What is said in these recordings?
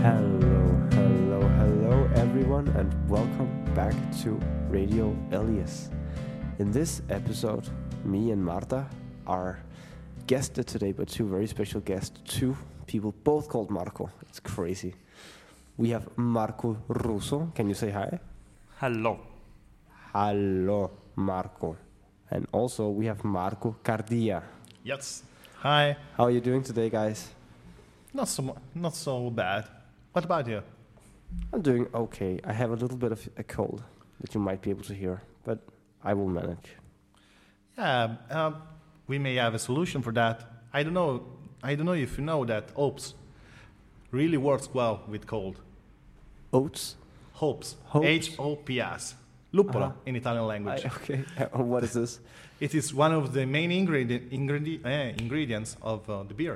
Hello, everyone, and welcome back to Radio Elias. In this episode, me and Marta are guested today by two very special guests, two people both called Marco. It's crazy. We have Marco Russo. Can you say hi? Hello. Hello, Marco. And also we have Marco Cardia. Yes. Hi. How are you doing today, guys? Not so bad. What about you? I'm doing okay. I have a little bit of a cold that you might be able to hear, but I will manage. Yeah, we may have a solution for that. I don't know if you know that hops really works well with cold. Oats? Hops. Hops? H-O-P-S. Luppolo in Italian language. Okay. What is this? It is one of the main ingredients of the beer.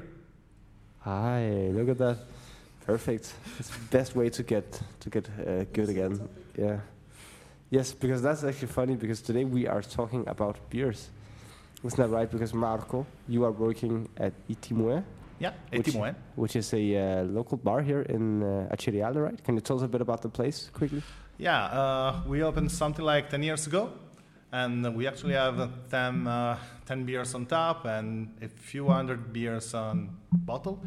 Hi, look at that. Perfect. It's the best way to get good again. Yeah. Yes, because that's actually funny because today we are talking about beers. Isn't that right? Because Marco, you are working at Itimue. Yeah, Itimue. Which is a local bar here in Aceriale, right? Can you tell us a bit about the place quickly? Yeah, we opened something like 10 years ago, and we actually have 10 beers on tap and a few hundred beers on bottle.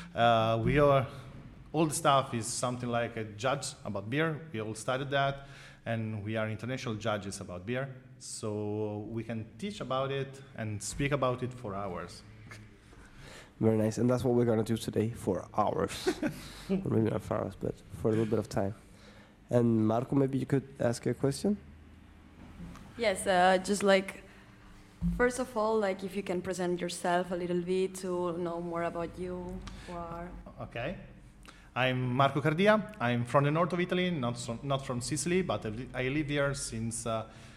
All the staff is something like a judge about beer. We all studied that, and we are international judges about beer. So we can teach about it and speak about it for hours. Very nice, and that's what we're going to do today for hours. Or maybe not for hours, but for a little bit of time. And Marco, maybe you could ask a question? Yes, just like, first of all, like if you can present yourself a little bit to know more about you. Who are. Okay. I'm Marco Cardia. I'm from the north of Italy, not from Sicily, but I live here since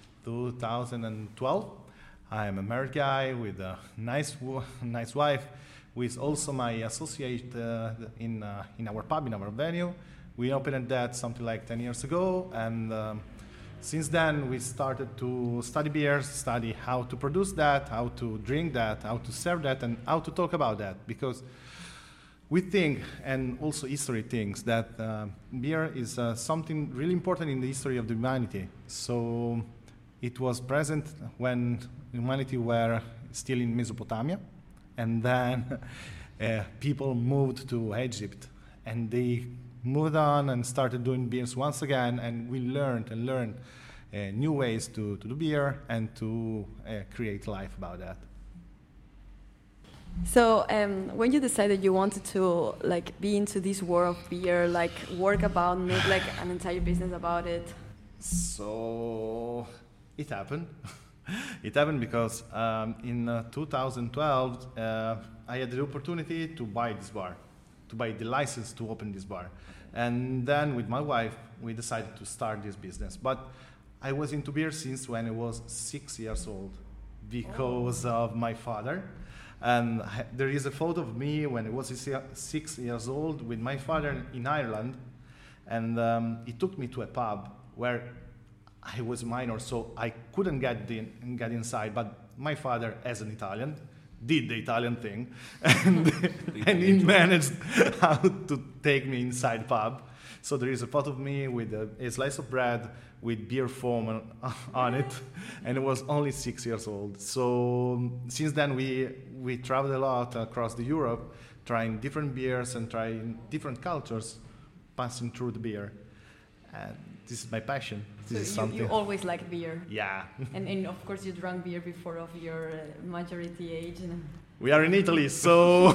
2012. I'm a married guy with a nice wife, who is also my associate in our pub, in our venue. We opened that something like 10 years ago, and since then we started to study beers, study how to produce that, how to drink that, how to serve that, and how to talk about that, because we think, and also history thinks, that beer is something really important in the history of humanity. So it was present when humanity were still in Mesopotamia, and then people moved to Egypt, and they moved on and started doing beers once again, and we learned new ways to do beer and to create life about that. So when you decided you wanted to like be into this world of beer, like work about, make like an entire business about it? So it happened. It happened because in 2012 I had the opportunity to buy this bar, to buy the license to open this bar. And then with my wife, we decided to start this business. But I was into beer since when I was 6 years old because of my father. And there is a photo of me when I was 6 years old with my father in Ireland. And he took me to a pub where I was minor, so I couldn't get inside. But my father, as an Italian, did the Italian thing, and he managed how to take me inside pub. So there is a photo of me with a slice of bread with beer foam on it, and I was only 6 years old. So since then we traveled a lot across the Europe, trying different beers and trying different cultures, passing through the beer. And this is my passion. This is something. You always liked beer. Yeah. and of course you drank beer before of your majority age. We are in Italy, so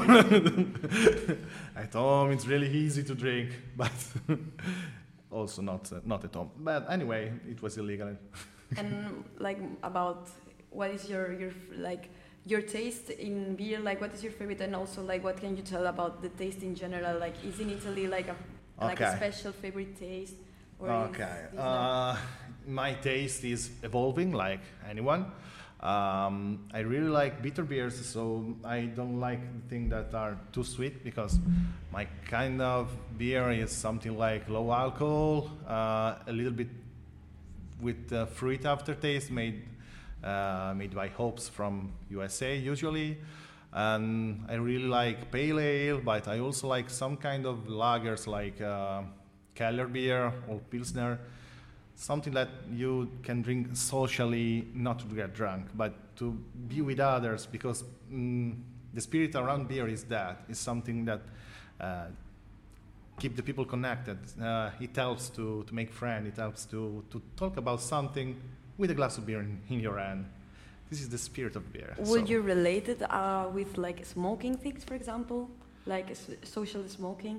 at home it's really easy to drink, but also not at home. But anyway, it was illegal. And like about what is your taste in beer? Like what is your favorite, and also like what can you tell about the taste in general? Like is in Italy like a special favorite taste? Okay. My taste is evolving like anyone. I really like bitter beers, so I don't like things that are too sweet, because my kind of beer is something like low alcohol, a little bit with fruit aftertaste, made by hops from USA usually. And I really like pale ale, but I also like some kind of lagers like Keller beer or Pilsner, something that you can drink socially, not to get drunk, but to be with others, because the spirit around beer is something that keep the people connected. It helps to make friends, it helps to talk about something with a glass of beer in your hand. This is the spirit of beer. Would you relate it with like smoking things, for example, like social smoking?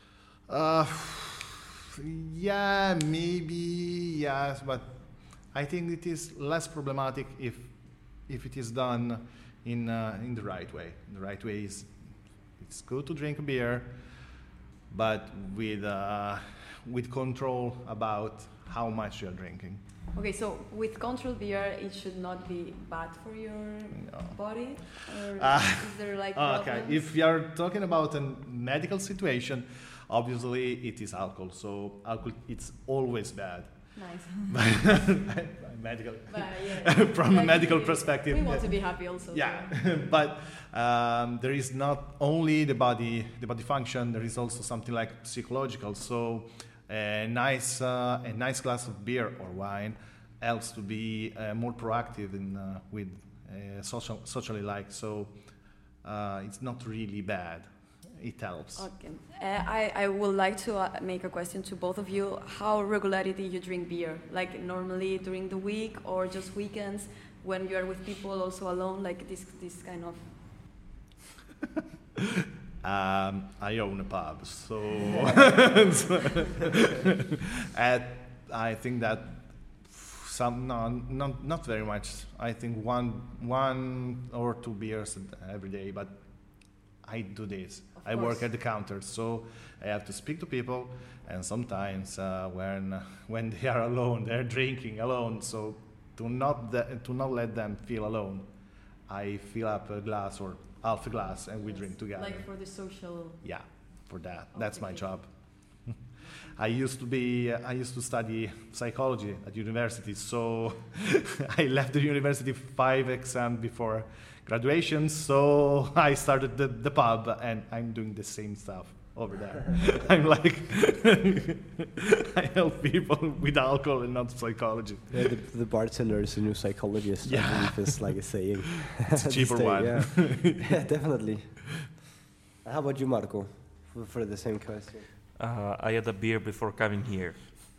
Yeah, maybe yes, but I think it is less problematic if it is done in the right way. The right way is it's good to drink a beer, but with control about how much you're drinking. Okay, so with controlled beer, it should not be bad for your body? Or is there like okay, if you are talking about a medical situation, obviously it is alcohol. So alcohol, it's always bad. Nice. Medical. Yeah. From a medical perspective. We want to be happy also. Yeah, but there is not only the body function. There is also something like psychological. So a nice glass of beer or wine helps to be more proactive with socially like. So it's not really bad. It helps. Okay. I would like to make a question to both of you. How regularly you drink beer? Like normally during the week or just weekends when you are with people, also alone, like this kind of... I own a pub, so I think that not very much. I think one or two beers every day, but I do this. I work at the counter, so I have to speak to people, and sometimes when they are alone, they're drinking alone. So to not let them feel alone, I fill up a glass or half a glass, and we drink together. Like for the social. Yeah, for that. That's my job. I used to study psychology at university, so I left the university 5 exams before graduation, so I started the pub, and I'm doing the same stuff over there. I'm like, I help people with alcohol and not psychology. Yeah, the bartender is a new psychologist. Yeah. I believe is like a saying. It's a cheaper one. Yeah. Yeah, definitely. How about you, Marco, for the same question? I had a beer before coming here.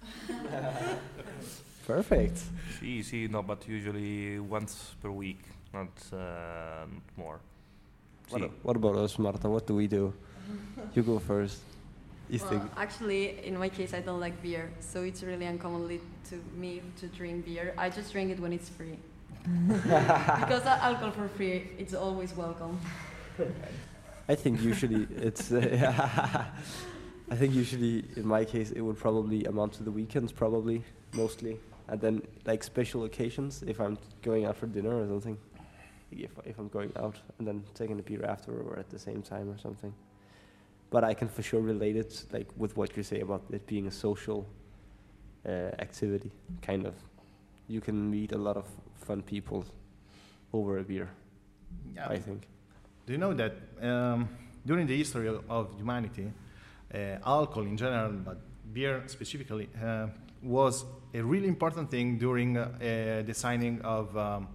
Perfect. See, no, but usually once per week, not more. What about us, Marta? What do we do? You go first. Actually, in my case, I don't like beer, so it's really uncommon to me to drink beer. I just drink it when it's free. Because alcohol for free, it's always welcome. I think usually it's... I think usually, in my case, it would probably amount to the weekends, probably, mostly. And then, like, special occasions, if I'm going out for dinner or something. If I'm going out and then taking a beer after or at the same time or something. But I can for sure relate it, like, with what you say about it being a social activity, kind of. You can meet a lot of fun people over a beer, Yeah. I think. Do you know that during the history of humanity, alcohol in general, but beer specifically, was a really important thing during the signing of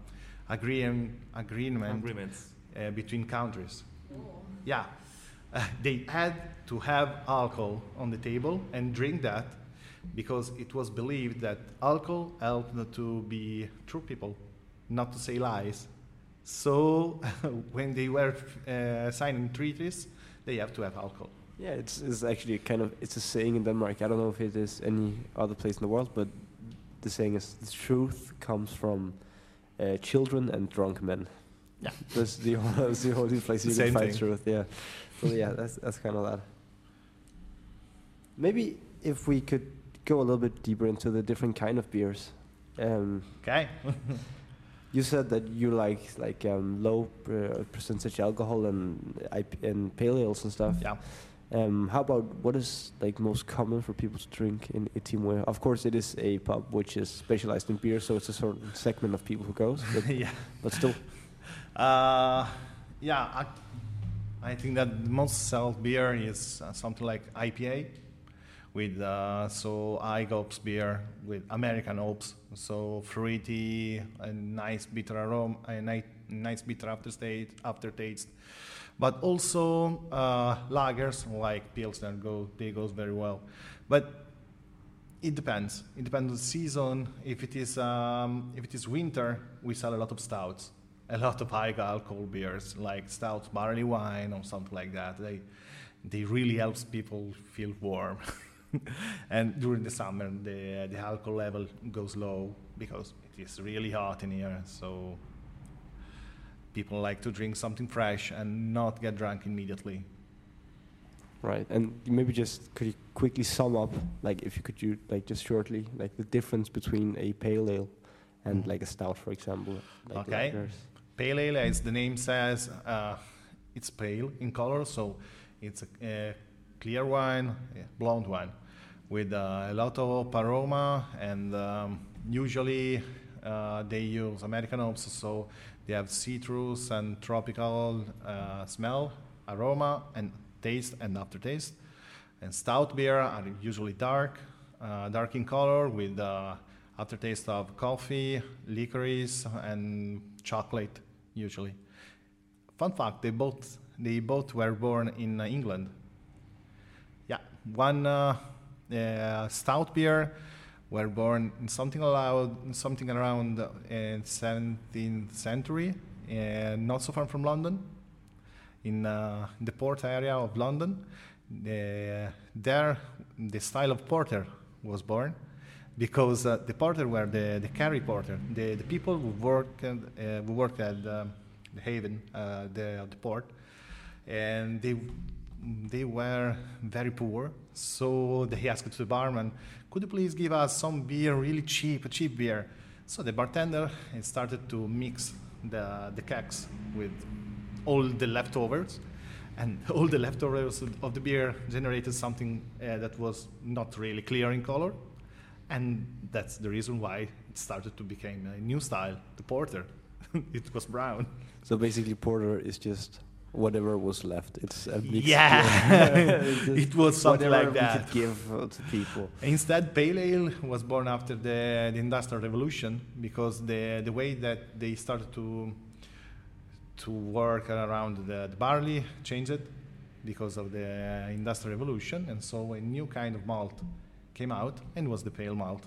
agreements between countries. Oh. Yeah, they had to have alcohol on the table and drink that because it was believed that alcohol helped to be true people, not to say lies. So when they were signing treaties, they have to have alcohol. Yeah, it's actually it's a saying in Denmark. I don't know if it is any other place in the world, but the saying is the truth comes from children and drunk men. Yeah, that's the only place you can find truth. Yeah, so yeah, that's kind of that. Maybe if we could go a little bit deeper into the different kind of beers. Okay. You said that you like low percentage alcohol and pale ales and stuff. Yeah. How about what is like most common for people to drink in Timor? Of course, it is a pub which is specialized in beer, so it's a certain segment of people who goes. But, Yeah. but still. Yeah, I think that the most sold beer is something like IPA, with so IGOPS beer with American hops, so fruity and nice bitter aroma, a nice bitter aftertaste. But also lagers like Pilsner goes very well. But it depends. It depends on the season. If it is winter, we sell a lot of stouts, a lot of high alcohol beers like stouts, barley wine, or something like that. They really helps people feel warm. And during the summer, the alcohol level goes low because it is really hot in here. So people like to drink something fresh and not get drunk immediately. Right, and maybe just could you quickly sum up, like if you could do like just shortly, like the difference between a pale ale and like a stout, for example. Like Okay. lagers. Pale ale, as the name says, it's pale in color, so it's a clear wine, blonde wine, with a lot of aroma, and usually they use American hops, so they have citrus and tropical smell, aroma, and taste and aftertaste. And stout beer are usually dark in color, with aftertaste of coffee, licorice, and chocolate usually. Fun fact: they both were born in England. Yeah, one stout beer were born in something around 17th century, not so far from London, in the port area of London. There, the style of porter was born, because the porter were the carry porter, the people who worked at the haven, the port, and they were very poor. So they asked to the barman, "Could you please give us some beer, really cheap, a cheap beer?" So the bartender started to mix the kegs with all the leftovers, and all the leftovers of the beer generated something that was not really clear in color, and that's the reason why it started to become a new style, the porter. It was brown. So basically, porter is just whatever was left. It's a mixture. Yeah, it was something whatever like that. we could give to people. Instead, pale ale was born after the Industrial Revolution, because the way that they started to work around the barley changed because of the Industrial Revolution, and so a new kind of malt came out, and was the pale malt.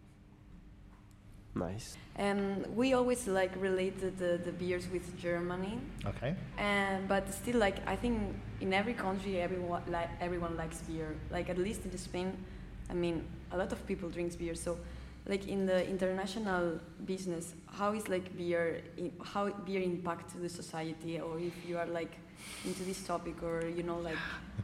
Nice. We always like related the beers with Germany, Okay. but still, like I think in every country everyone likes beer. Like at least in Spain, I mean a lot of people drinks beer. So, like in the international business, how is like how beer impacts the society, or if you are like into this topic, or like.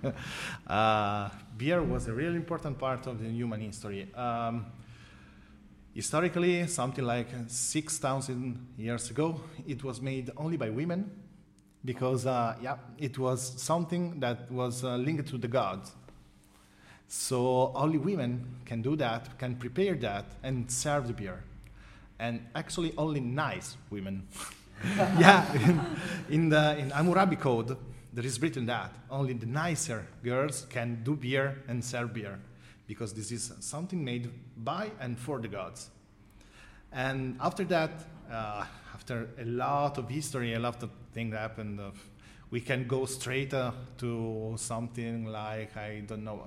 Beer was a really important part of the human history. Historically, something like 6,000 years ago, it was made only by women, because it was something that was linked to the gods. So only women can do that, can prepare that, and serve the beer. And actually, only nice women. Yeah, in Hammurabi Code, there is written that only the nicer girls can do beer and serve beer, because this is something made by and for the gods. And after that, after a lot of history, a lot of things happened, we can go straight to something like, I don't know,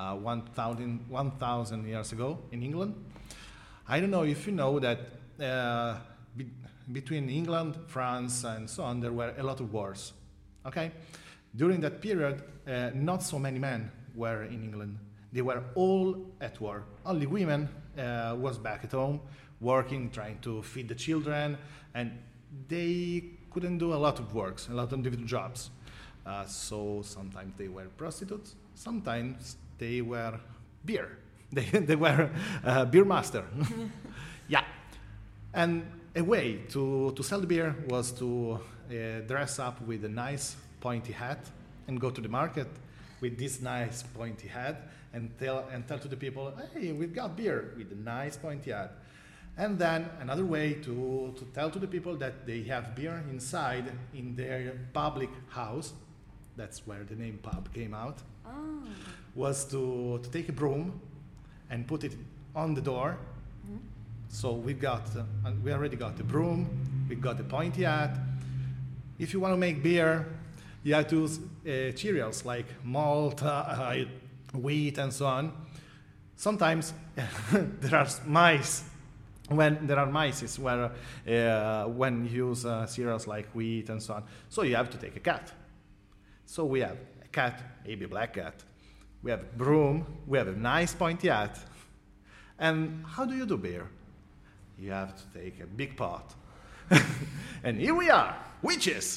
1,000 years ago in England. I don't know if you know that between England, France, and so on, there were a lot of wars. Okay? During that period, not so many men were in England. They were all at war. Only women was back at home, working, trying to feed the children, and they couldn't do a lot of works, a lot of different jobs. So sometimes they were prostitutes, sometimes they were beer. They were beer master. Yeah. And a way to sell the beer was to dress up with a nice pointy hat and go to the market with this nice pointy hat and tell to the people, "Hey, we've got beer," with a nice pointy hat. And then another way to tell to the people that they have beer inside in their public house, that's where the name pub came out, was to take a broom and put it on the door. So we already got the broom, we got the pointy hat. If you want to make beer, you have to use cereals like malt, wheat, and so on. Sometimes there are mice. When there are mice, when you use cereals like wheat and so on, so you have to take a cat. So we have a cat, maybe a black cat. We have a broom. We have a nice pointy hat. And how do you do beer? You have to take a big pot. And here we are, witches.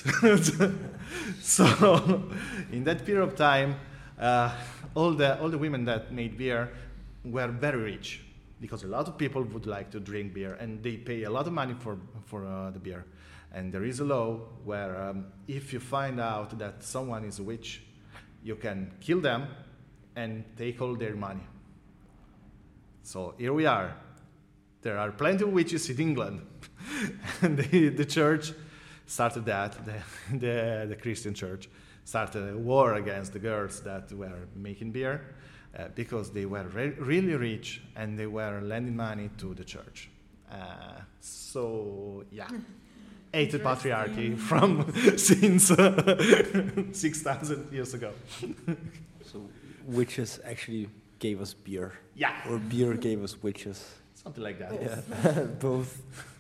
So in that period of time, all the women that made beer were very rich, because a lot of people would like to drink beer, and they pay a lot of money for the beer. And there is a law where if you find out that someone is a witch, you can kill them and take all their money. So here we are. There are plenty of witches in England. And the church started that, the Christian church started a war against the girls that were making beer, because they were really rich and they were lending money to the church. So, yeah. Hated patriarchy from since 6,000 years ago. So witches actually gave us beer. Yeah. Or beer gave us witches. Something like that. Yeah, both.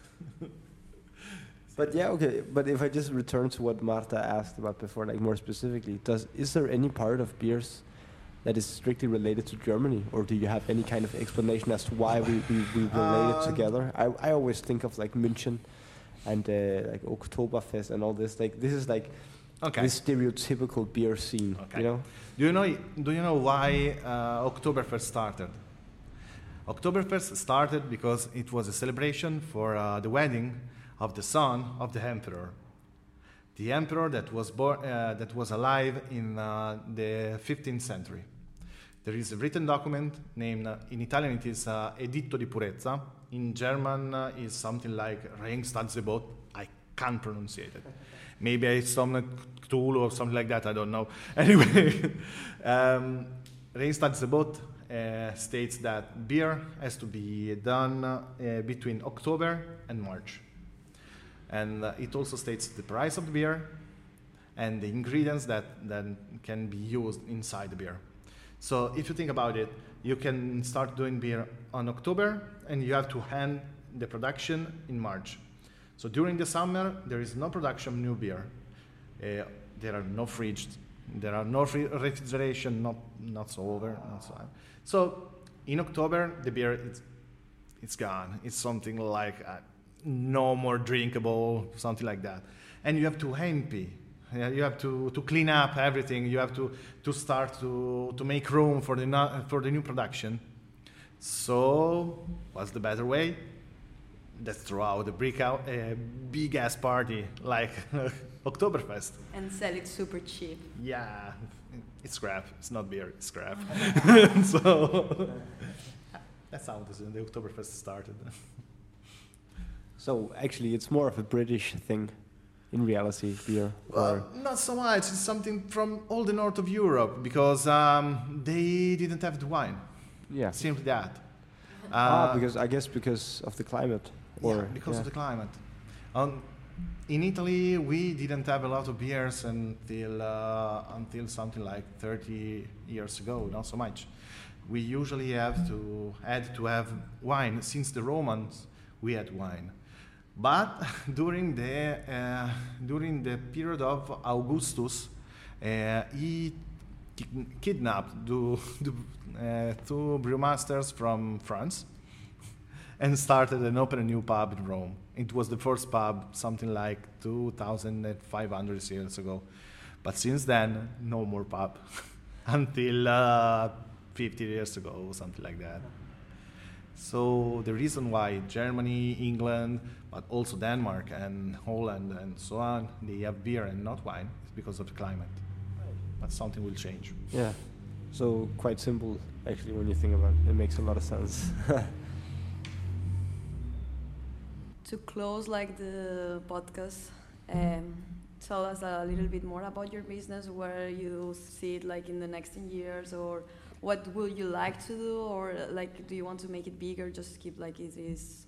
But yeah, okay. But if I just return to what Marta asked about before, like more specifically, is there any part of beers that is strictly related to Germany, or do you have any kind of explanation as to why we relate it together? I always think of like München and like Oktoberfest and all this. Like this is like this stereotypical beer scene. Okay. You know? Do you know why Oktoberfest started? Oktoberfest started because it was a celebration for the wedding of the son of the emperor. The emperor that was born, that was alive in the 15th century. There is a written document named, in Italian it is Editto di Purezza. In German is something like Reinstadsgebot. I can't pronounce it. Maybe it's some tool or something like that, I don't know. Anyway, Reinstadsgebot states that beer has to be done between October and March. And it also states the price of the beer and the ingredients that can be used inside the beer. So if you think about it, you can start doing beer on October and you have to end the production in March. So during the summer, there is no production of new beer. There are no fridges, there are no refrigeration, not so over, not so on. So in October, the beer, it's gone. It's something like no more drinkable, something like that. And you have to empty. You have to clean up everything. You have to start to make room for the new production. So what's the better way? Let's throw out a big ass party like Oktoberfest. And sell it super cheap. Yeah, it's scrap. It's not beer, it's scrap. So that's how the Oktoberfest started. So actually, it's more of a British thing, in reality, beer. Well, not so much. It's something from all the north of Europe because they didn't have the wine. Yeah. Simply that. Because of the climate. Because of the climate. In Italy, we didn't have a lot of beers until something like 30 years ago. Not so much. We usually had to have wine. Since the Romans, we had wine. But during the period of Augustus, he kidnapped two brewmasters from France and started and opened a new pub in Rome. It was the first pub, something like 2,500 years ago. But since then, no more pub until 50 years ago, something like that. So the reason why Germany, England, but also Denmark and Holland and so on, they have beer and not wine is because of the climate. But something will change. Yeah. So quite simple, actually, when you think about it. It makes a lot of sense. to close like the podcast, tell us a little bit more about your business, where you see it like in the next 10 years, or what would you like to do, or like do you want to make it bigger, just keep like it is?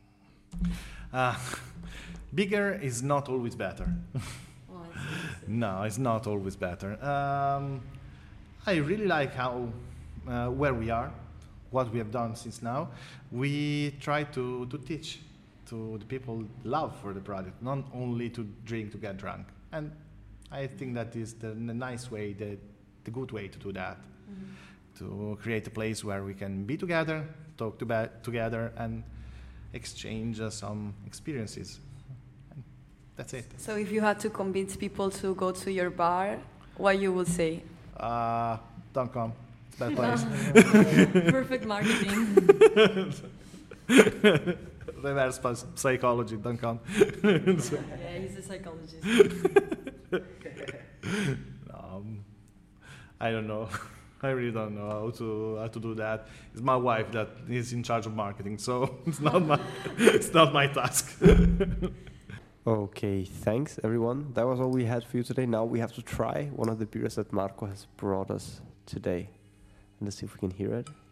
Bigger is not always better. Oh, I see. No, it's not always better. I really like how where we are, what we have done since now. We try to teach to the people love for the product, not only to drink to get drunk. And I think that is the nice way, the good way to do that. Mm-hmm. To create a place where we can be together, talk together, and exchange some experiences. And that's it. So if you had to convince people to go to your bar, what you would say? Don't come. It's a bad place. Perfect marketing. Reverse psychology. Don't come. Yeah, he's a psychologist. I don't know. I really don't know how to do that. It's my wife that is in charge of marketing, so it's not my task. Okay, thanks everyone. That was all we had for you today. Now we have to try one of the beers that Marco has brought us today. And let's see if we can hear it.